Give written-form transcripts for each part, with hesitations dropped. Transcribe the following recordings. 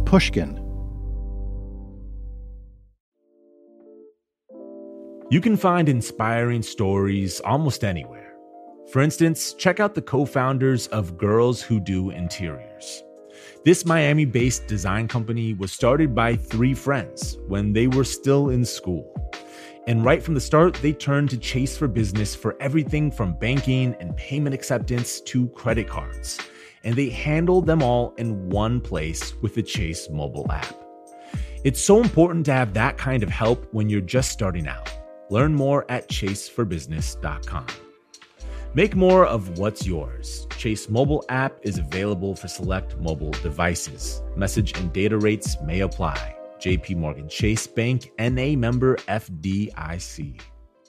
Pushkin. You can find inspiring stories almost anywhere. For instance, check out the co-founders of Girls Who Do Interiors. This Miami-based design company was started by 3 friends when they were still in school. And right from the start, they turned to Chase for Business for everything from banking and payment acceptance to credit cards. And they handled them all in one place with the Chase mobile app. It's so important to have that kind of help when you're just starting out. Learn more at chaseforbusiness.com. Make more of what's yours. Chase mobile app is available for select mobile devices. Message and data rates may apply. JP Morgan Chase Bank, N.A. member FDIC.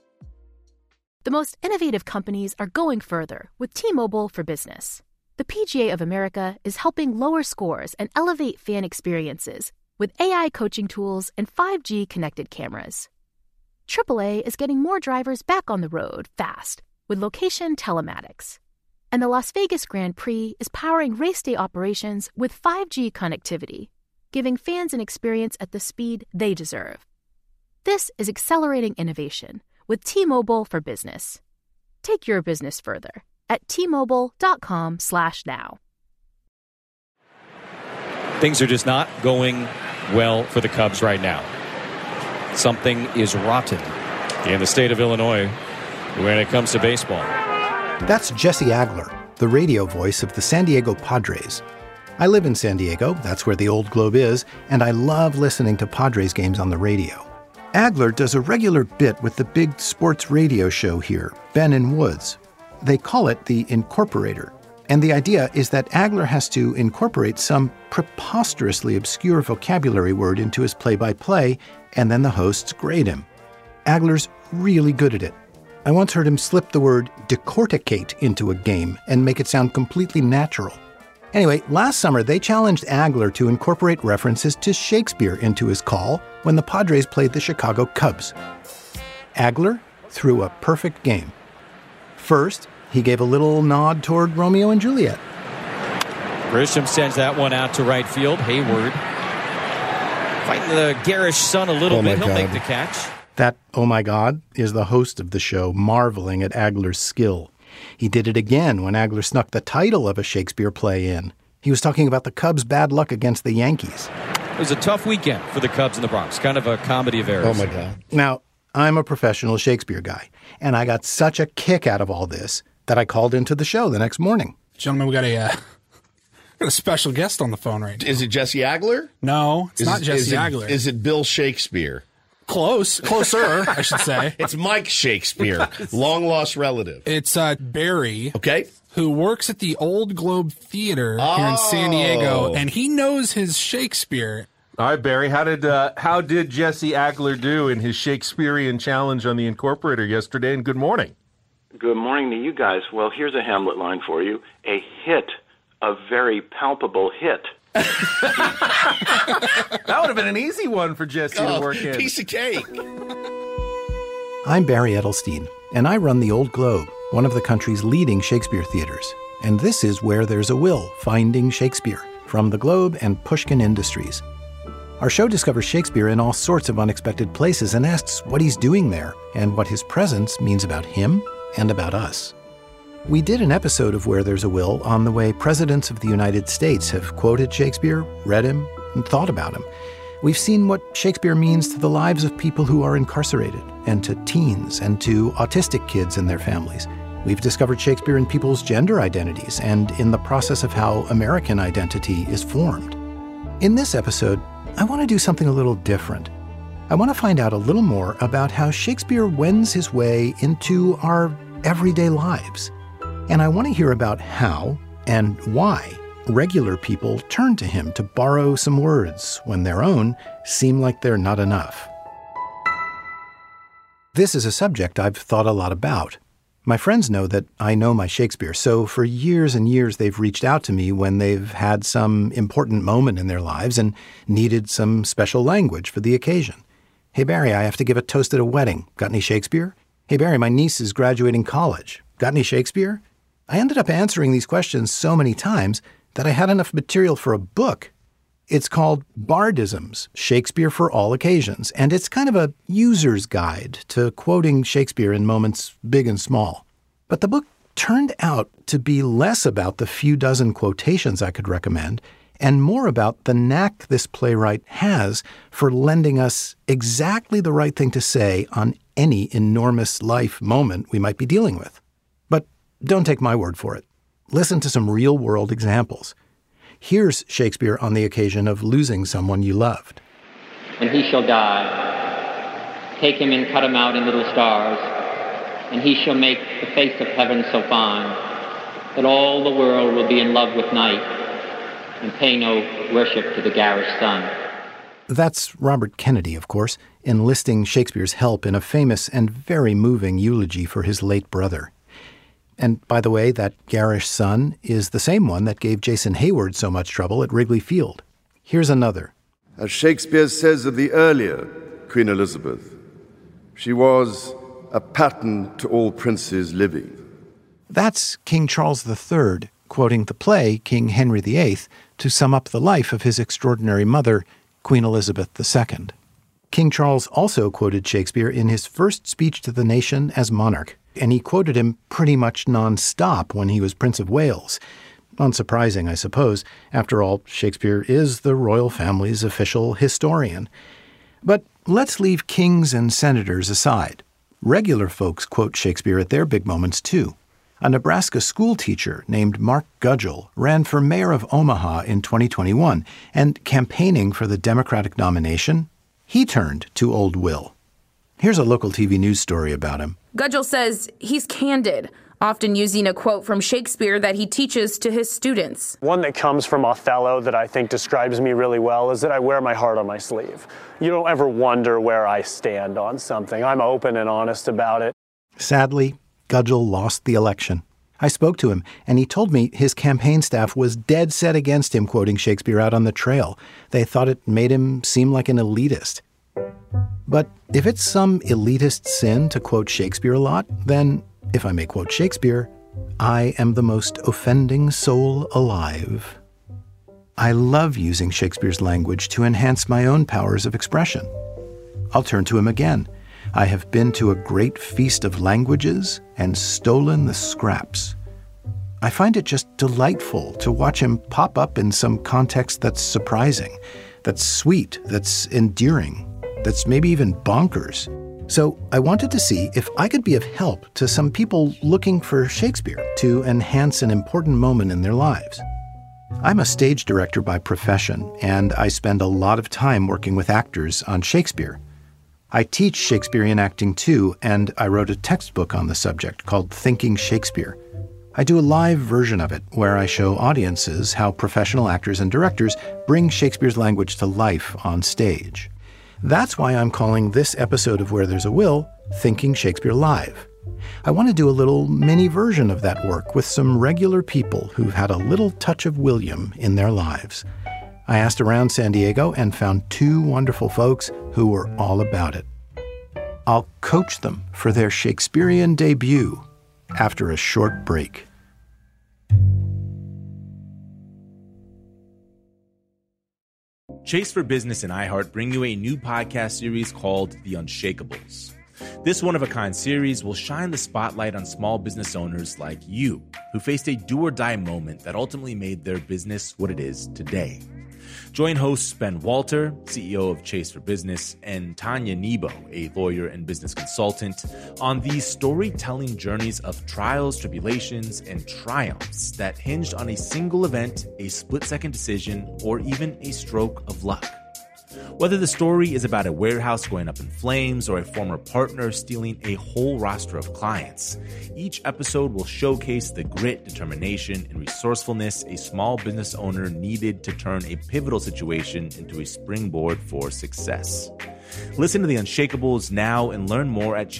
The most innovative companies are going further with T-Mobile for Business. The PGA of America is helping lower scores and elevate fan experiences with AI coaching tools and 5G connected cameras. AAA is getting more drivers back on the road fast with location telematics. And the Las Vegas Grand Prix is powering race day operations with 5G connectivity, giving fans an experience at the speed they deserve. This is accelerating innovation with T-Mobile for Business. Take your business further at T-Mobile.com/now. Things are just not going well for the Cubs right now. Something is rotten in the state of Illinois when it comes to baseball. That's Jesse Agler, the radio voice of the San Diego Padres. I live in San Diego, that's where the Old Globe is, and I love listening to Padres games on the radio. Agler does a regular bit with the big sports radio show here, Ben and Woods. They call it the Incorporator. And the idea is that Agler has to incorporate some preposterously obscure vocabulary word into his play-by-play, and then the hosts grade him. Agler's really good at it. I once heard him slip the word decorticate into a game and make it sound completely natural. Anyway, last summer they challenged Agler to incorporate references to Shakespeare into his call when the Padres played the Chicago Cubs. Agler threw a perfect game. First, he gave a little nod toward Romeo and Juliet. Grisham sends that one out to right field. Hayward fighting the garish sun a little bit. He'll make the catch. That, oh my God, is the host of the show marveling at Agler's skill. He did it again when Agler snuck the title of a Shakespeare play in. He was talking about the Cubs' bad luck against the Yankees. It was a tough weekend for the Cubs in the Bronx. Kind of a comedy of errors. Oh, my God. Now, I'm a professional Shakespeare guy, and I got such a kick out of all this that I called into the show the next morning. Gentlemen, we got a special guest on the phone right now. Is it Jesse Agler? No, it's not Jesse Agler. Is it Bill Shakespeare? Closer, I should say. It's Mike Shakespeare, long-lost relative. It's Barry. Okay. Who works at the Old Globe Theater here in San Diego, and he knows his Shakespeare. All right, Barry, how did Jesse Agler do in his Shakespearean challenge on the Incorporator yesterday, and good morning. Good morning to you guys. Well, here's a Hamlet line for you. A hit, a very palpable hit. That would have been an easy one for Jesse to work in. Piece of cake. I'm Barry Edelstein, and I run the Old Globe, one of the country's leading Shakespeare theaters. And this is Where There's a Will, Finding Shakespeare, from the Globe and Pushkin Industries. Our show discovers Shakespeare in all sorts of unexpected places and asks what he's doing there and what his presence means about him and about us. We did an episode of Where There's a Will on the way presidents of the United States have quoted Shakespeare, read him, and thought about him. We've seen what Shakespeare means to the lives of people who are incarcerated, and to teens, and to autistic kids and their families. We've discovered Shakespeare in people's gender identities and in the process of how American identity is formed. In this episode, I want to do something a little different. I want to find out a little more about how Shakespeare wends his way into our everyday lives. And I want to hear about how and why regular people turn to him to borrow some words when their own seem like they're not enough. This is a subject I've thought a lot about. My friends know that I know my Shakespeare, so for years and years they've reached out to me when they've had some important moment in their lives and needed some special language for the occasion. Hey Barry, I have to give a toast at a wedding. Got any Shakespeare? Hey Barry, my niece is graduating college. Got any Shakespeare? I ended up answering these questions so many times that I had enough material for a book. It's called Bardisms, Shakespeare for All Occasions, and it's kind of a user's guide to quoting Shakespeare in moments big and small. But the book turned out to be less about the few dozen quotations I could recommend and more about the knack this playwright has for lending us exactly the right thing to say on any enormous life moment we might be dealing with. But don't take my word for it. Listen to some real-world examples. Here's Shakespeare on the occasion of losing someone you loved. And he shall die. Take him and cut him out in little stars, and he shall make the face of heaven so fine that all the world will be in love with night and pay no worship to the garish sun. That's Robert Kennedy, of course, enlisting Shakespeare's help in a famous and very moving eulogy for his late brother. And by the way, that garish sun is the same one that gave Jason Hayward so much trouble at Wrigley Field. Here's another. As Shakespeare says of the earlier Queen Elizabeth, she was a pattern to all princes living. That's King Charles III quoting the play King Henry VIII to sum up the life of his extraordinary mother, Queen Elizabeth II. King Charles also quoted Shakespeare in his first speech to the nation as monarch, and he quoted him pretty much nonstop when he was Prince of Wales. Unsurprising, I suppose. After all, Shakespeare is the royal family's official historian. But let's leave kings and senators aside. Regular folks quote Shakespeare at their big moments, too. A Nebraska school teacher named Mark Gudgel ran for mayor of Omaha in 2021, and campaigning for the Democratic nomination, he turned to Old Will. Here's a local TV news story about him. Gudgel says he's candid, often using a quote from Shakespeare that he teaches to his students. One that comes from Othello that I think describes me really well is that I wear my heart on my sleeve. You don't ever wonder where I stand on something. I'm open and honest about it. Sadly, Gudgel lost the election. I spoke to him, and he told me his campaign staff was dead set against him quoting Shakespeare out on the trail. They thought it made him seem like an elitist. But if it's some elitist sin to quote Shakespeare a lot, then, if I may quote Shakespeare, I am the most offending soul alive. I love using Shakespeare's language to enhance my own powers of expression. I'll turn to him again. I have been to a great feast of languages and stolen the scraps. I find it just delightful to watch him pop up in some context that's surprising, that's sweet, that's endearing, that's maybe even bonkers. So I wanted to see if I could be of help to some people looking for Shakespeare to enhance an important moment in their lives. I'm a stage director by profession, and I spend a lot of time working with actors on Shakespeare. I teach Shakespearean acting too, and I wrote a textbook on the subject called Thinking Shakespeare. I do a live version of it where I show audiences how professional actors and directors bring Shakespeare's language to life on stage. That's why I'm calling this episode of Where There's a Will, Thinking Shakespeare Live. I want to do a little mini version of that work with some regular people who've had a little touch of William in their lives. I asked around San Diego and found two wonderful folks who were all about it. I'll coach them for their Shakespearean debut after a short break. Chase for Business and iHeart bring you a new podcast series called The Unshakables. This one-of-a-kind series will shine the spotlight on small business owners like you, who faced a do-or-die moment that ultimately made their business what it is today. Join hosts Ben Walter, CEO of Chase for Business, and Tanya Nebo, a lawyer and business consultant, on these storytelling journeys of trials, tribulations, and triumphs that hinged on a single event, a split-second decision, or even a stroke of luck. Whether the story is about a warehouse going up in flames or a former partner stealing a whole roster of clients, each episode will showcase the grit, determination, and resourcefulness a small business owner needed to turn a pivotal situation into a springboard for success. Listen to The Unshakables now and learn more at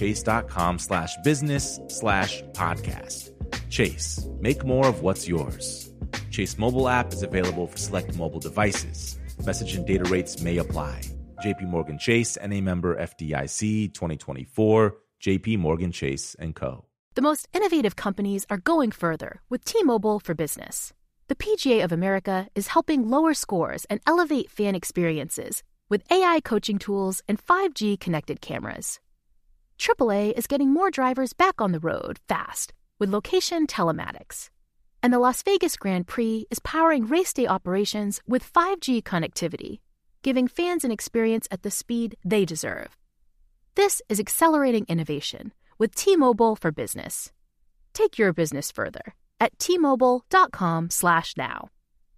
chase.com/business/podcast. Chase, make more of what's yours. Chase mobile app is available for select mobile devices. Message and data rates may apply. JP Morgan Chase, NA member FDIC, 2024, JP Morgan Chase & Co. The most innovative companies are going further with T-Mobile for Business. The PGA of America is helping lower scores and elevate fan experiences with AI coaching tools and 5G connected cameras. AAA is getting more drivers back on the road fast with location telematics. And the Las Vegas Grand Prix is powering race day operations with 5G connectivity, giving fans an experience at the speed they deserve. This is accelerating innovation with T-Mobile for Business. Take your business further at T-Mobile.com/now.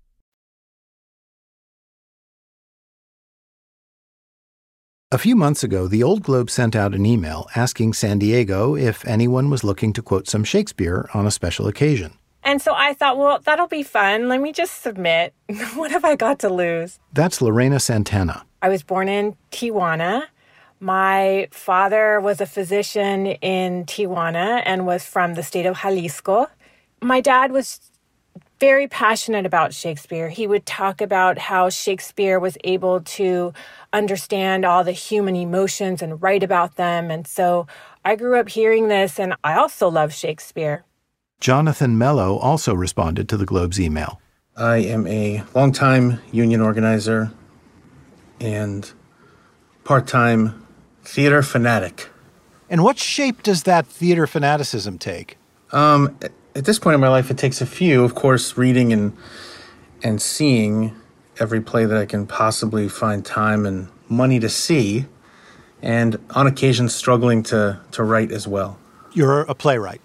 A few months ago, the Old Globe sent out an email asking San Diego if anyone was looking to quote some Shakespeare on a special occasion. And so I thought, well, that'll be fun. Let me just submit. What have I got to lose? That's Lorena Santana. I was born in Tijuana. My father was a physician in Tijuana and was from the state of Jalisco. My dad was very passionate about Shakespeare. He would talk about how Shakespeare was able to understand all the human emotions and write about them. And so I grew up hearing this, and I also love Shakespeare. Jonathan Mello also responded to the Globe's email. I am a longtime union organizer and part-time theater fanatic. And what shape does that theater fanaticism take? At this point in my life, it takes a few. Of course, reading and seeing every play that I can possibly find time and money to see, and on occasion struggling to write as well. You're a playwright.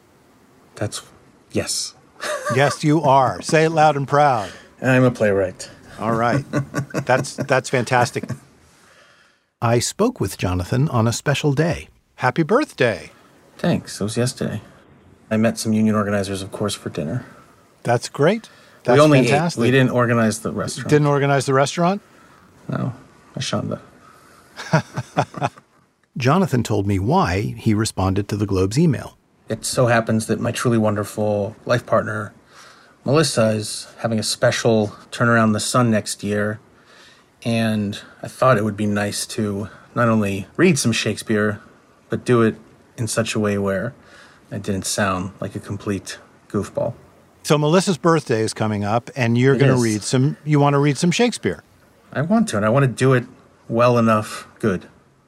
Yes. Yes, you are. Say it loud and proud. I'm a playwright. All right. That's fantastic. I spoke with Jonathan on a special day. Happy birthday. Thanks. It was yesterday. I met some union organizers, of course, for dinner. That's great. That's we only fantastic. ate. We didn't organize the restaurant. Didn't organize the restaurant? No. Ashanda. Jonathan told me why he responded to the Globe's email. It so happens that my truly wonderful life partner, Melissa, is having a special Turn Around the Sun next year, and I thought it would be nice to not only read some Shakespeare, but do it in such a way where I didn't sound like a complete goofball. So Melissa's birthday is coming up, and you're going to you want to read some Shakespeare. I want to, and I want to do it well enough good.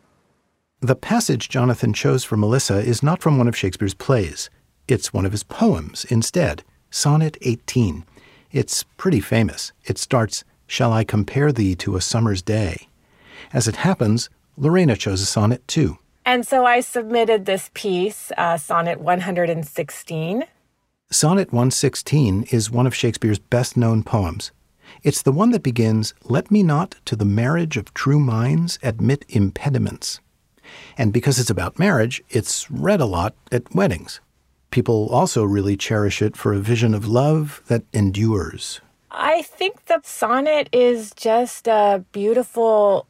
The passage Jonathan chose for Melissa is not from one of Shakespeare's plays. It's one of his poems instead, Sonnet 18. It's pretty famous. It starts, "Shall I compare thee to a summer's day?" As it happens, Lorena chose a sonnet too. And so I submitted this piece, Sonnet 116. Sonnet 116 is one of Shakespeare's best-known poems. It's the one that begins, "Let me not to the marriage of true minds admit impediments." And because it's about marriage, it's read a lot at weddings. People also really cherish it for a vision of love that endures. I think the sonnet is just a beautiful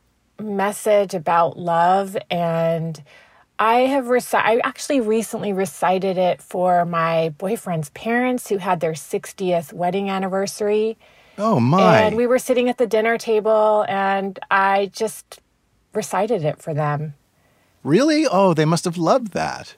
message about love, and I actually recently recited it for my boyfriend's parents who had their 60th wedding anniversary. Oh, my. And we were sitting at the dinner table, and I just recited it for them. Really? Oh, they must have loved that.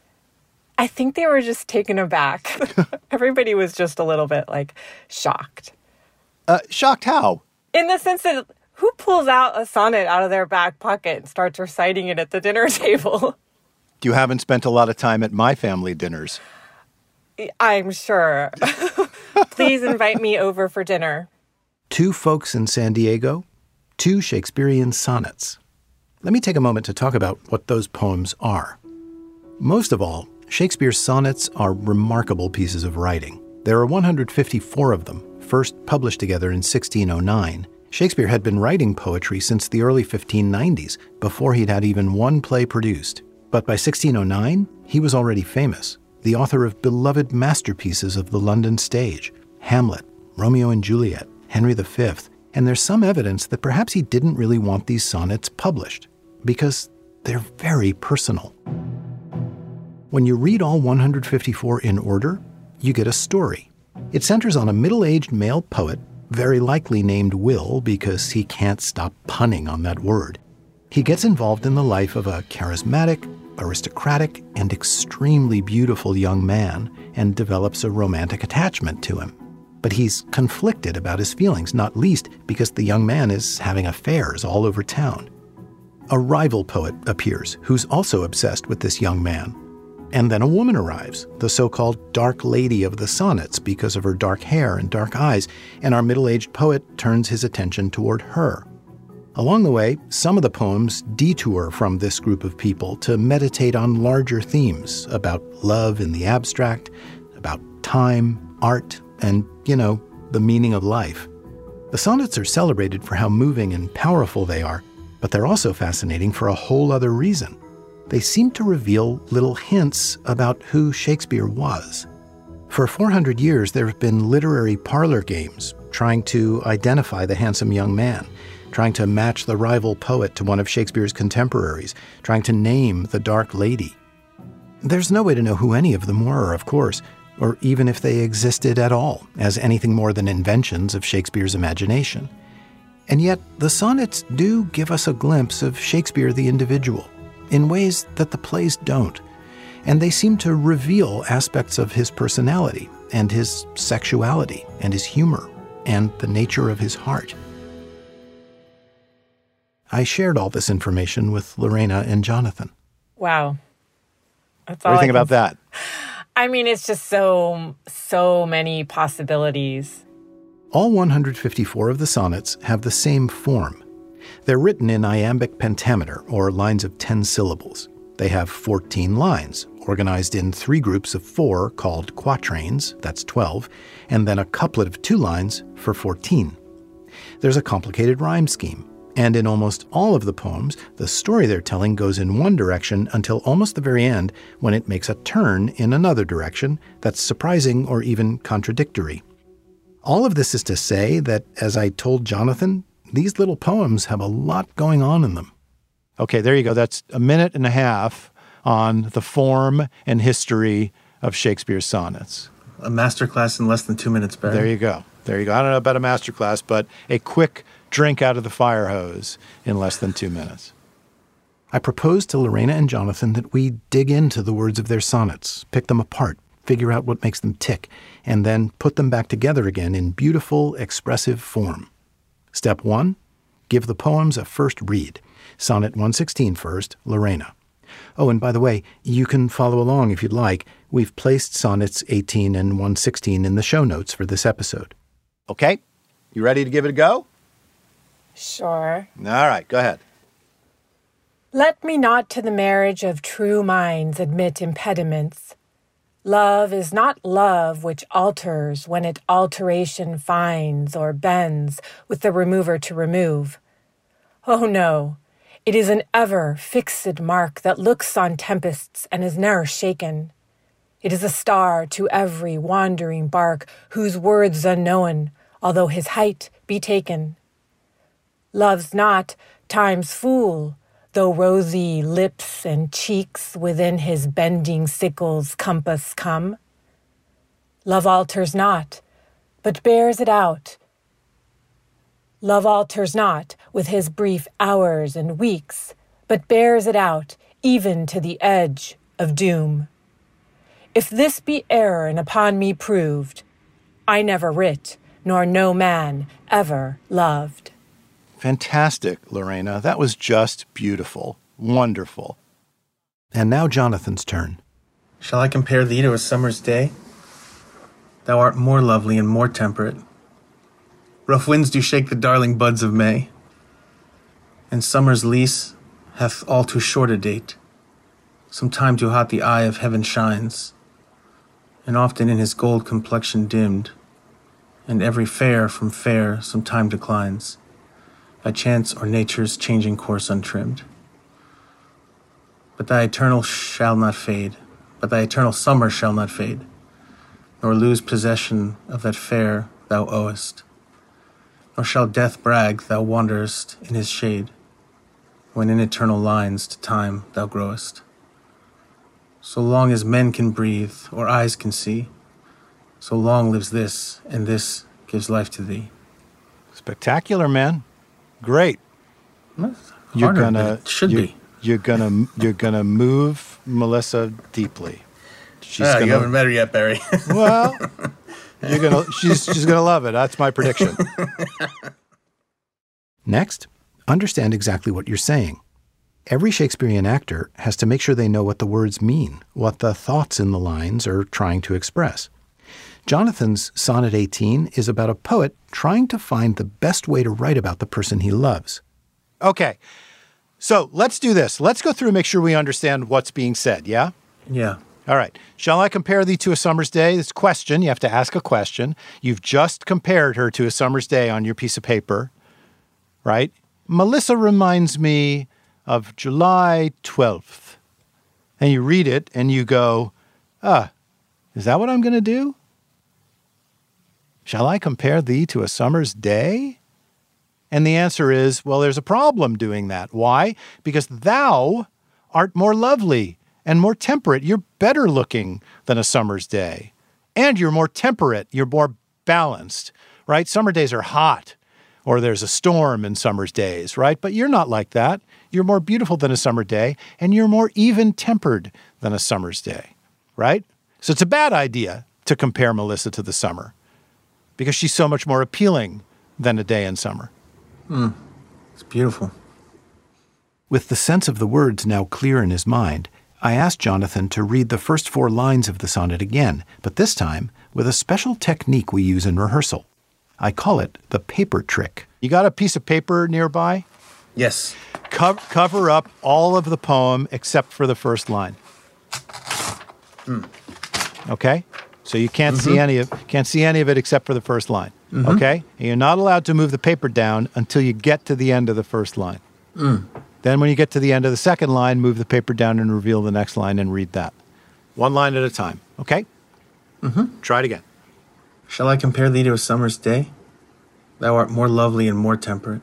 I think they were just taken aback. Everybody was just a little bit, shocked. Shocked how? In the sense that who pulls out a sonnet out of their back pocket and starts reciting it at the dinner table? You haven't spent a lot of time at my family dinners. I'm sure. Please invite me over for dinner. Two folks in San Diego, two Shakespearean sonnets. Let me take a moment to talk about what those poems are. Most of all, Shakespeare's sonnets are remarkable pieces of writing. There are 154 of them, first published together in 1609. Shakespeare had been writing poetry since the early 1590s, before he'd had even one play produced. But by 1609, he was already famous, the author of beloved masterpieces of the London stage, Hamlet, Romeo and Juliet, Henry V, and there's some evidence that perhaps he didn't really want these sonnets published, because they're very personal. When you read all 154 in order, you get a story. It centers on a middle-aged male poet, very likely named Will because he can't stop punning on that word. He gets involved in the life of a charismatic, aristocratic, and extremely beautiful young man and develops a romantic attachment to him. But he's conflicted about his feelings, not least because the young man is having affairs all over town. A rival poet appears who's also obsessed with this young man. And then a woman arrives, the so-called dark lady of the sonnets because of her dark hair and dark eyes, and our middle-aged poet turns his attention toward her. Along the way, some of the poems detour from this group of people to meditate on larger themes about love in the abstract, about time, art, and, the meaning of life. The sonnets are celebrated for how moving and powerful they are, but they're also fascinating for a whole other reason. They seem to reveal little hints about who Shakespeare was. For 400 years, there have been literary parlor games trying to identify the handsome young man, trying to match the rival poet to one of Shakespeare's contemporaries, trying to name the dark lady. There's no way to know who any of them were, of course, or even if they existed at all, as anything more than inventions of Shakespeare's imagination. And yet, the sonnets do give us a glimpse of Shakespeare the individual, in ways that the plays don't. And they seem to reveal aspects of his personality, and his sexuality, and his humor, and the nature of his heart. I shared all this information with Lorena and Jonathan. Wow. That's all. What do you think about that? I mean, it's just so many possibilities. All 154 of the sonnets have the same form. They're written in iambic pentameter, or lines of 10 syllables. They have 14 lines, organized in 3 groups of 4 called quatrains, that's 12, and then a couplet of 2 lines for 14. There's a complicated rhyme scheme, and in almost all of the poems, the story they're telling goes in one direction until almost the very end, when it makes a turn in another direction that's surprising or even contradictory. All of this is to say that, as I told Jonathan, these little poems have a lot going on in them. Okay, there you go. That's a minute and a half on the form and history of Shakespeare's sonnets. A masterclass in less than 2 minutes, Barry. There you go. I don't know about a masterclass, but a quick drink out of the fire hose in less than 2 minutes. I proposed to Lorena and Jonathan that we dig into the words of their sonnets, pick them apart, figure out what makes them tick, and then put them back together again in beautiful, expressive form. Step 1, give the poems a first read. Sonnet 116 first, Lorena. Oh, and by the way, you can follow along if you'd like. We've placed sonnets 18 and 116 in the show notes for this episode. Okay, you ready to give it a go? Sure. All right, go ahead. Let me not to the marriage of true minds admit impediments. Love is not love which alters when it alteration finds or bends with the remover to remove. Oh no, it is an ever fixed mark that looks on tempests and is ne'er shaken. It is a star to every wandering bark whose words unknown, although his height be taken. Love's not time's fool, though rosy lips and cheeks within his bending sickle's compass come. Love alters not, but bears it out. Love alters not with his brief hours and weeks, but bears it out even to the edge of doom. If this be error and upon me proved, I never writ, nor no man ever loved. Fantastic, Lorena. That was just beautiful. Wonderful. And now Jonathan's turn. Shall I compare thee to a summer's day? Thou art more lovely and more temperate. Rough winds do shake the darling buds of May, and summer's lease hath all too short a date. Some time too hot the eye of heaven shines, and often in his gold complexion dimmed, and every fair from fair some time declines, by chance or nature's changing course untrimmed. But thy eternal shall not fade, but thy eternal summer shall not fade, nor lose possession of that fair thou owest. Nor shall death brag thou wanderest in his shade, when in eternal lines to time thou growest. So long as men can breathe, or eyes can see, so long lives this, and this gives life to thee. Spectacular, man. Great. You're gonna move Melissa deeply. You haven't met her yet, Barry. Well, She's gonna love it. That's my prediction. Next, understand exactly what you're saying. Every Shakespearean actor has to make sure they know what the words mean, what the thoughts in the lines are trying to express. Jonathan's Sonnet 18 is about a poet trying to find the best way to write about the person he loves. Okay, so let's do this. Let's go through and make sure we understand what's being said, yeah? Yeah. All right. Shall I compare thee to a summer's day? This question, you have to ask a question. You've just compared her to a summer's day on your piece of paper, right? Melissa reminds me of July 12th. And you read it and you go, is that what I'm going to do? Shall I compare thee to a summer's day? And the answer is, well, there's a problem doing that. Why? Because thou art more lovely and more temperate. You're better looking than a summer's day. And you're more temperate. You're more balanced, right? Summer days are hot, or there's a storm in summer's days, right? But you're not like that. You're more beautiful than a summer day, and you're more even-tempered than a summer's day, right? So it's a bad idea to compare Melissa to the summer because she's so much more appealing than a day in summer. It's beautiful. With the sense of the words now clear in his mind, I asked Jonathan to read the first 4 lines of the sonnet again, but this time with a special technique we use in rehearsal. I call it the paper trick. You got a piece of paper nearby? Yes. Cover up all of the poem except for the first line. Okay? So you can't see any of it except for the first line. Okay? And you're not allowed to move the paper down until you get to the end of the first line. Then when you get to the end of the second line, move the paper down and reveal the next line and read that. 1 line at a time. Okay? Try it again. Shall I compare thee to a summer's day? Thou art more lovely and more temperate.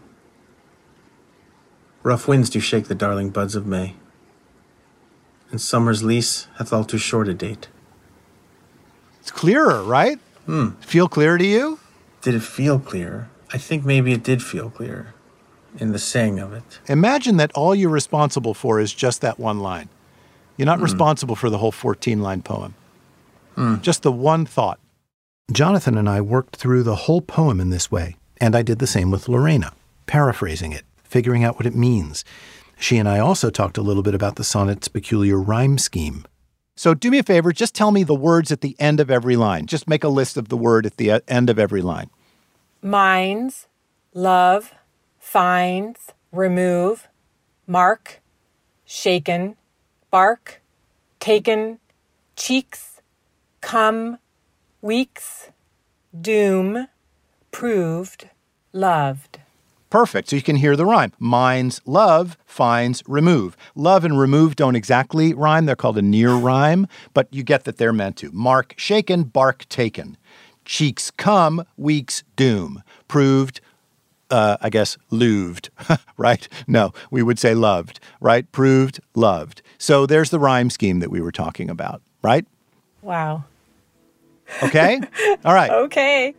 Rough winds do shake the darling buds of May, and summer's lease hath all too short a date. It's clearer, right? Feel clear to you? Did it feel clearer? I think maybe it did feel clearer in the saying of it. Imagine that all you're responsible for is just that 1 line. You're not responsible for the whole 14-line poem. Just the one thought. Jonathan and I worked through the whole poem in this way, and I did the same with Lorena, paraphrasing it, figuring out what it means. She and I also talked a little bit about the sonnet's peculiar rhyme scheme. So do me a favor, just tell me the words at the end of every line. Just make a list of the word at the end of every line. Minds, love, finds, remove, mark, shaken, bark, taken, cheeks, come, weeks, doom, proved, loved. Perfect. So you can hear the rhyme. Minds, love, finds, remove. Love and remove don't exactly rhyme. They're called a near rhyme, but you get that they're meant to. Mark, shaken, bark, taken. Cheeks, come, weeks, doom. Proved, looved, right? No, we would say loved, right? Proved, loved. So there's the rhyme scheme that we were talking about, right? Wow. Okay? All right. Okay.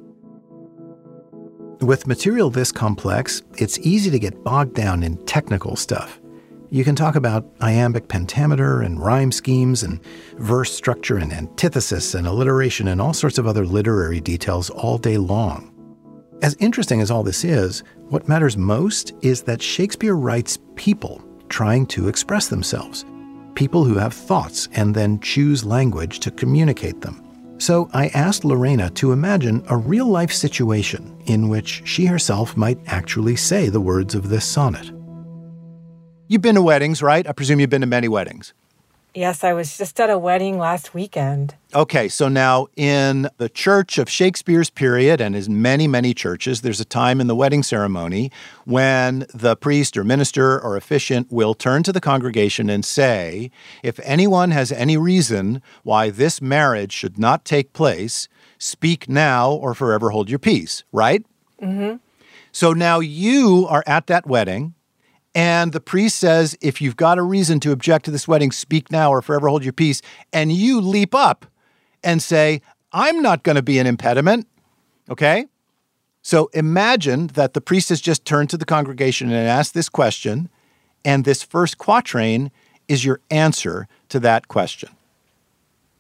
With material this complex, it's easy to get bogged down in technical stuff. You can talk about iambic pentameter and rhyme schemes and verse structure and antithesis and alliteration and all sorts of other literary details all day long. As interesting as all this is, what matters most is that Shakespeare writes people trying to express themselves, people who have thoughts and then choose language to communicate them. So I asked Lorena to imagine a real-life situation in which she herself might actually say the words of this sonnet. You've been to weddings, right? I presume you've been to many weddings. Yes, I was just at a wedding last weekend. Okay, so now in the church of Shakespeare's period, and in many, many churches, there's a time in the wedding ceremony when the priest or minister or officiant will turn to the congregation and say, if anyone has any reason why this marriage should not take place, speak now or forever hold your peace, right? So now you are at that wedding, and the priest says, if you've got a reason to object to this wedding, speak now or forever hold your peace. And you leap up and say, I'm not going to be an impediment. Okay? So imagine that the priest has just turned to the congregation and asked this question, and this first quatrain is your answer to that question.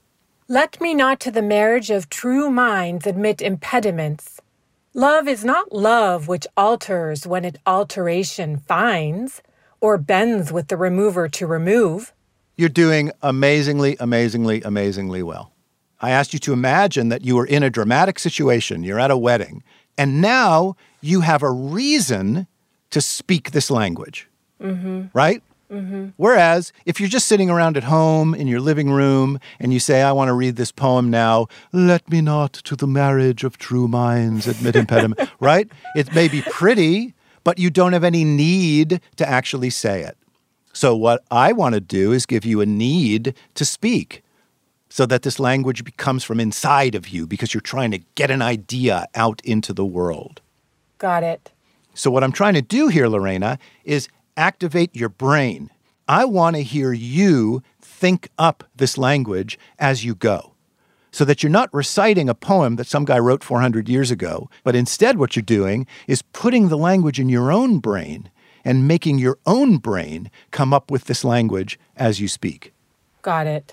Let me not to the marriage of true minds admit impediments. Love is not love which alters when it alteration finds, or bends with the remover to remove. You're doing amazingly, amazingly, amazingly well. I asked you to imagine that you were in a dramatic situation. You're at a wedding, and now you have a reason to speak this language, right? Whereas if you're just sitting around at home in your living room and you say, I want to read this poem now, let me not to the marriage of true minds admit impediment, right? It may be pretty, but you don't have any need to actually say it. So what I want to do is give you a need to speak so that this language becomes from inside of you because you're trying to get an idea out into the world. Got it. So what I'm trying to do here, Lorena, is activate your brain. I want to hear you think up this language as you go so that you're not reciting a poem that some guy wrote 400 years ago, but instead what you're doing is putting the language in your own brain and making your own brain come up with this language as you speak. Got it.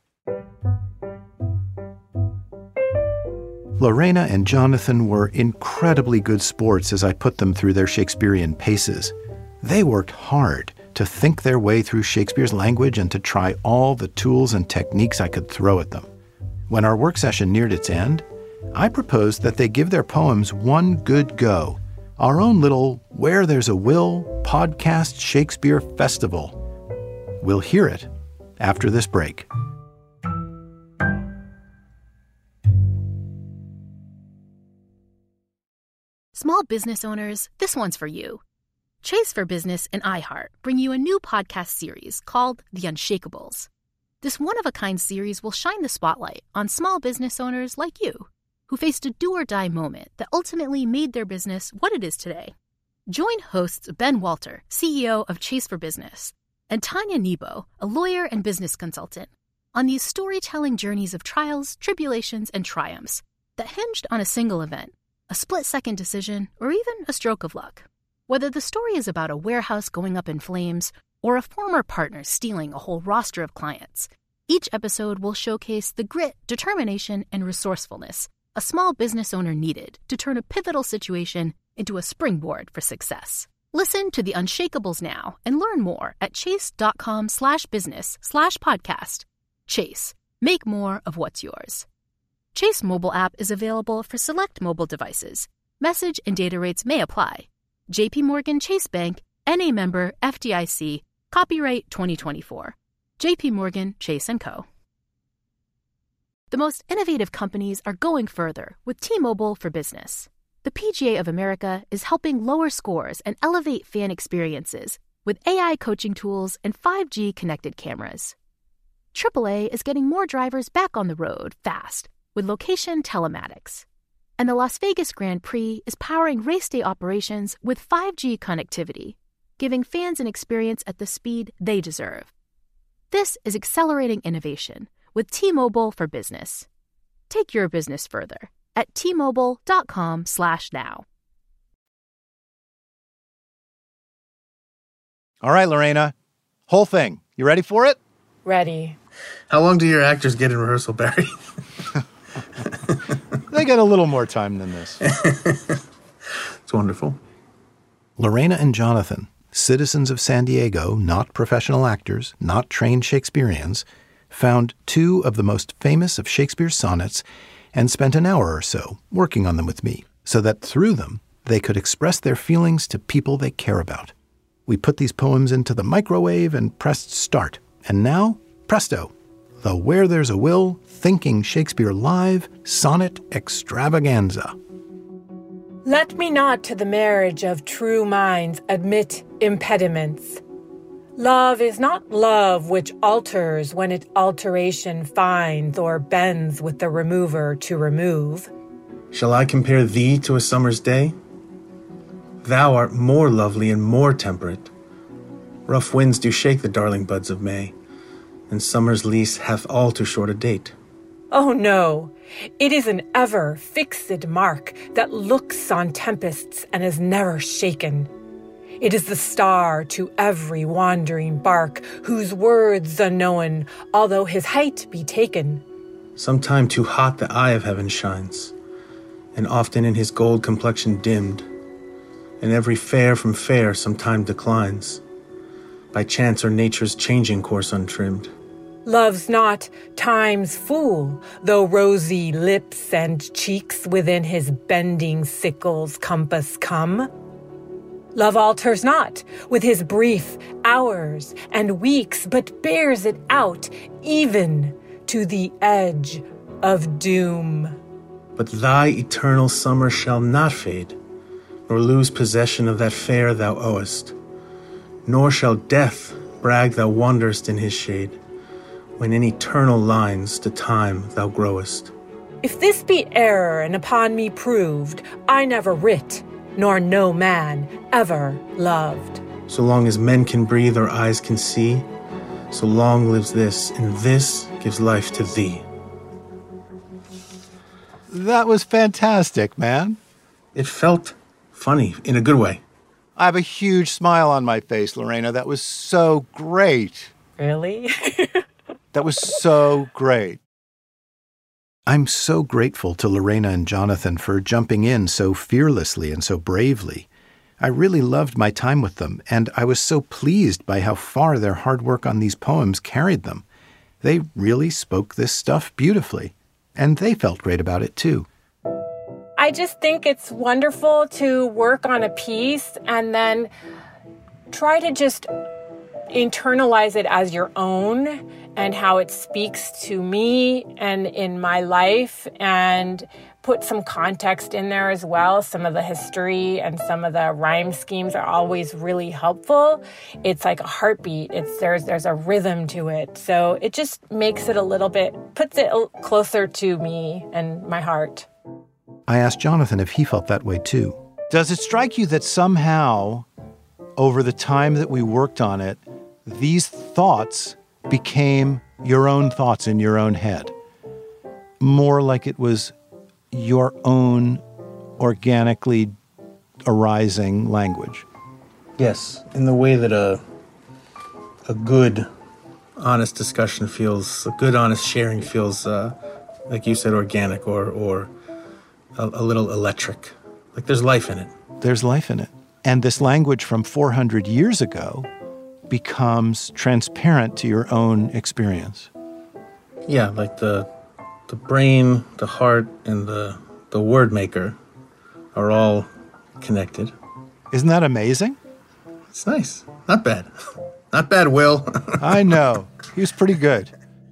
Lorena and Jonathan were incredibly good sports as I put them through their Shakespearean paces. They worked hard to think their way through Shakespeare's language and to try all the tools and techniques I could throw at them. When our work session neared its end, I proposed that they give their poems one good go, our own little Where There's a Will podcast Shakespeare Festival. We'll hear it after this break. Small business owners, this one's for you. Chase for Business and iHeart bring you a new podcast series called The Unshakables. This one-of-a-kind series will shine the spotlight on small business owners like you, who faced a do-or-die moment that ultimately made their business what it is today. Join hosts Ben Walter, CEO of Chase for Business, and Tanya Nebo, a lawyer and business consultant, on these storytelling journeys of trials, tribulations, and triumphs that hinged on a single event, a split-second decision, or even a stroke of luck. Whether the story is about a warehouse going up in flames or a former partner stealing a whole roster of clients, each episode will showcase the grit, determination, and resourcefulness a small business owner needed to turn a pivotal situation into a springboard for success. Listen to The Unshakables now and learn more at chase.com/business/podcast. Chase, make more of what's yours. Chase mobile app is available for select mobile devices. Message and data rates may apply. J.P. Morgan Chase Bank, N.A. member, FDIC, copyright 2024. J.P. Morgan Chase & Co. The most innovative companies are going further with T-Mobile for Business. The PGA of America is helping lower scores and elevate fan experiences with AI coaching tools and 5G connected cameras. AAA is getting more drivers back on the road fast with location telematics. And the Las Vegas Grand Prix is powering race day operations with 5G connectivity, giving fans an experience at the speed they deserve. This is accelerating innovation with T-Mobile for Business. Take your business further at T-Mobile.com/now. All right, Lorena, whole thing. You ready for it? Ready. How long do your actors get in rehearsal, Barry? They get a little more time than this. It's wonderful. Lorena and Jonathan, citizens of San Diego, not professional actors, not trained Shakespeareans, found two of the most famous of Shakespeare's sonnets and spent an hour or so working on them with me so that through them they could express their feelings to people they care about. We put these poems into the microwave and pressed start. And now, presto, the Where There's a Will Thinking Shakespeare Live Sonnet Extravaganza. Let me not to the marriage of true minds admit impediments. Love is not love which alters when it alteration finds or bends with the remover to remove. Shall I compare thee to a summer's day? Thou art more lovely and more temperate. Rough winds do shake the darling buds of May, and summer's lease hath all too short a date. Oh no, it is an ever fixed mark that looks on tempests and is never shaken. It is the star to every wandering bark, whose words unknown, although his height be taken. Sometime too hot the eye of heaven shines, and often in his gold complexion dimmed, and every fair from fair sometime declines, by chance or nature's changing course untrimmed. Love's not time's fool, though rosy lips and cheeks within his bending sickle's compass come. Love alters not with his brief hours and weeks, but bears it out even to the edge of doom. But thy eternal summer shall not fade, nor lose possession of that fair thou owest, nor shall death brag thou wanderest in his shade, when in eternal lines to time thou growest. If this be error and upon me proved, I never writ, nor no man ever loved. So long as men can breathe or eyes can see, so long lives this, and this gives life to thee. That was fantastic, man. It felt funny, in a good way. I have a huge smile on my face, Lorena. That was so great. Really? That was so great. I'm so grateful to Lorena and Jonathan for jumping in so fearlessly and so bravely. I really loved my time with them, and I was so pleased by how far their hard work on these poems carried them. They really spoke this stuff beautifully, and they felt great about it too. I just think it's wonderful to work on a piece and then try to just internalize it as your own and how it speaks to me and in my life, and put some context in there as well. Some of the history and some of the rhyme schemes are always really helpful. It's like a heartbeat. There's a rhythm to it. So it just makes it a little bit, puts it closer to me and my heart. I asked Jonathan if he felt that way too. Does it strike you that somehow, over the time that we worked on it, these thoughts became your own thoughts in your own head? More like it was your own organically arising language. Yes, in the way that a good, honest discussion feels, a good, honest sharing feels, like you said, organic or a little electric. Like there's life in it. There's life in it. And this language from 400 years ago becomes transparent to your own experience. Yeah, like the brain, the heart, and the word maker are all connected. Isn't that amazing? It's nice. Not bad. Not bad, Will. I know. He was pretty good.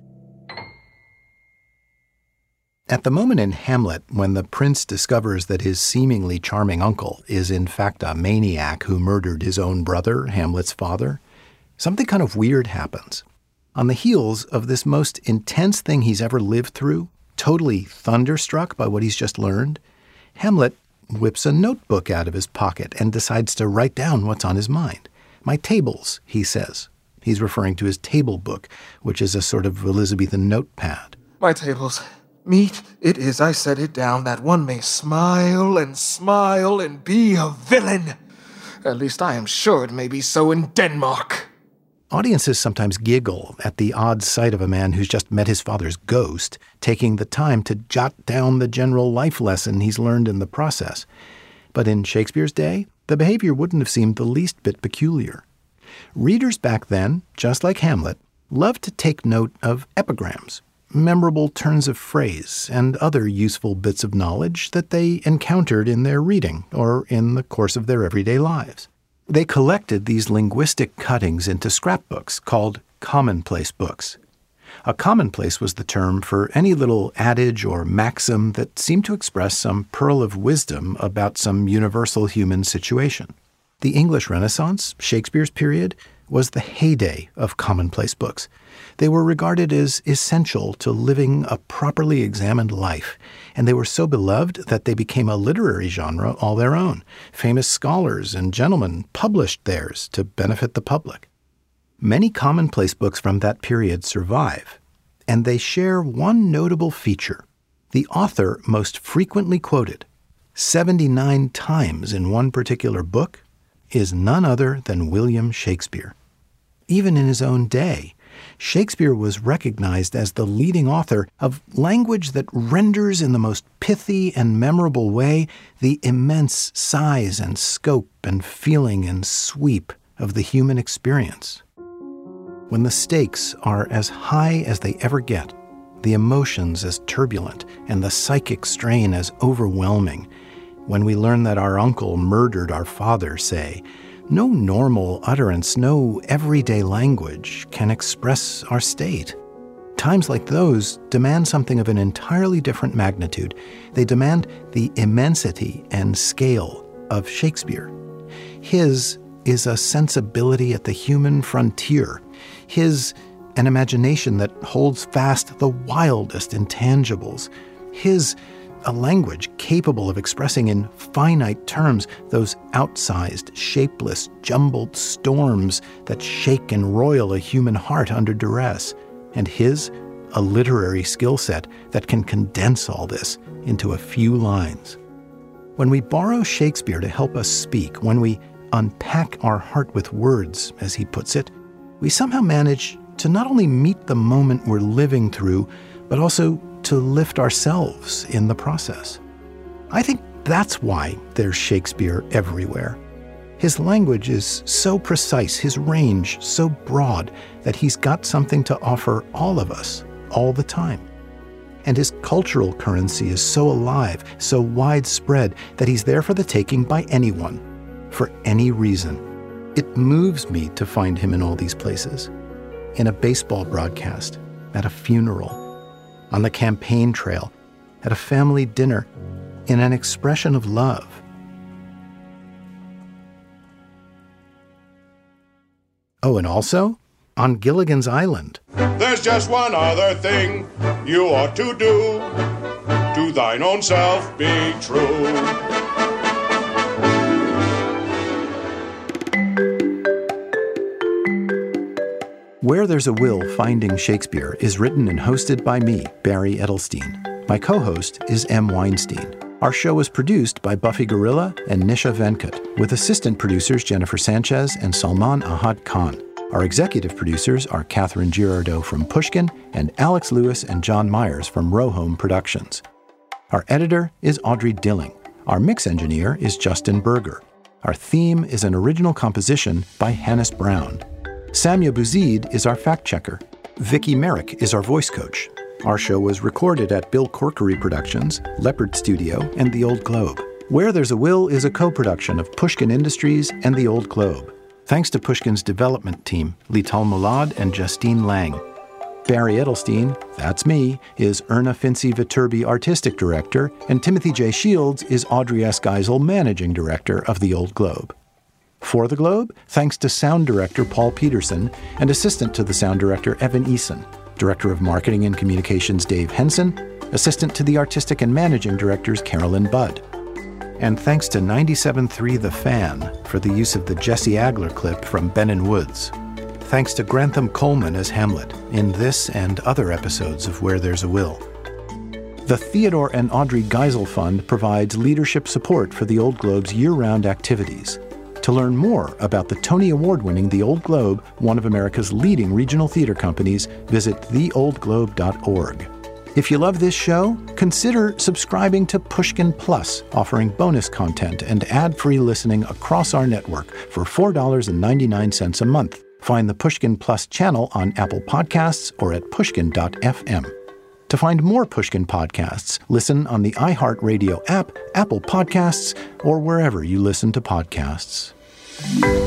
At the moment in Hamlet, when the prince discovers that his seemingly charming uncle is in fact a maniac who murdered his own brother, Hamlet's father, something kind of weird happens. On the heels of this most intense thing he's ever lived through, totally thunderstruck by what he's just learned, Hamlet whips a notebook out of his pocket and decides to write down what's on his mind. My tables, he says. He's referring to his table book, which is a sort of Elizabethan notepad. My tables. Meet it is, I set it down, that one may smile and be a villain. At least I am sure it may be so in Denmark. Audiences sometimes giggle at the odd sight of a man who's just met his father's ghost, taking the time to jot down the general life lesson he's learned in the process. But in Shakespeare's day, the behavior wouldn't have seemed the least bit peculiar. Readers back then, just like Hamlet, loved to take note of epigrams, memorable turns of phrase, and other useful bits of knowledge that they encountered in their reading or in the course of their everyday lives. They collected these linguistic cuttings into scrapbooks called commonplace books. A commonplace was the term for any little adage or maxim that seemed to express some pearl of wisdom about some universal human situation. The English Renaissance, Shakespeare's period, was the heyday of commonplace books. They were regarded as essential to living a properly examined life, and they were so beloved that they became a literary genre all their own. Famous scholars and gentlemen published theirs to benefit the public. Many commonplace books from that period survive, and they share one notable feature. The author most frequently quoted, 79 times in one particular book, is none other than William Shakespeare. Even in his own day, Shakespeare was recognized as the leading author of language that renders in the most pithy and memorable way the immense size and scope and feeling and sweep of the human experience. When the stakes are as high as they ever get, the emotions as turbulent, and the psychic strain as overwhelming, when we learn that our uncle murdered our father, say, no normal utterance, no everyday language can express our state. Times like those demand something of an entirely different magnitude. They demand the immensity and scale of Shakespeare. His is a sensibility at the human frontier. His, an imagination that holds fast the wildest intangibles. His, a language capable of expressing in finite terms those outsized, shapeless, jumbled storms that shake and roil a human heart under duress. And his, a literary skill set that can condense all this into a few lines. When we borrow Shakespeare to help us speak, when we unpack our heart with words, as he puts it, we somehow manage to not only meet the moment we're living through, but also to lift ourselves in the process. I think that's why there's Shakespeare everywhere. His language is so precise, his range so broad, that he's got something to offer all of us, all the time. And his cultural currency is so alive, so widespread, that he's there for the taking by anyone, for any reason. It moves me to find him in all these places. In a baseball broadcast, at a funeral, on the campaign trail, at a family dinner, in an expression of love. Oh, and also on Gilligan's Island. There's just one other thing you ought to do. To thine own self be true. Where There's a Will, Finding Shakespeare is written and hosted by me, Barry Edelstein. My co-host is M. Weinstein. Our show is produced by Buffy Gorilla and Nisha Venkat, with assistant producers Jennifer Sanchez and Salman Ahad Khan. Our executive producers are Catherine Girardeau from Pushkin and Alex Lewis and John Myers from Rohome Productions. Our editor is Audrey Dilling. Our mix engineer is Justin Berger. Our theme is an original composition by Hannes Brown. Samia Bouzid is our fact-checker. Vicky Merrick is our voice coach. Our show was recorded at Bill Corkery Productions, Leopard Studio, and The Old Globe. Where There's a Will is a co-production of Pushkin Industries and The Old Globe. Thanks to Pushkin's development team, Lital Molad and Justine Lang. Barry Edelstein, that's me, is Erna Finci-Viterbi Artistic Director, and Timothy J. Shields is Audrey S. Geisel Managing Director of The Old Globe. For The Globe, thanks to Sound Director Paul Peterson and Assistant to the Sound Director Evan Eason, Director of Marketing and Communications Dave Henson, Assistant to the Artistic and Managing Directors Carolyn Budd. And thanks to 97.3 The Fan for the use of the Jesse Agler clip from Ben & Woods. Thanks to Grantham Coleman as Hamlet in this and other episodes of Where There's a Will. The Theodore and Audrey Geisel Fund provides leadership support for The Old Globe's year-round activities. To learn more about the Tony Award-winning The Old Globe, one of America's leading regional theater companies, visit theoldglobe.org. If you love this show, consider subscribing to Pushkin Plus, offering bonus content and ad-free listening across our network for $4.99 a month. Find the Pushkin Plus channel on Apple Podcasts or at pushkin.fm. To find more Pushkin podcasts, listen on the iHeartRadio app, Apple Podcasts, or wherever you listen to podcasts.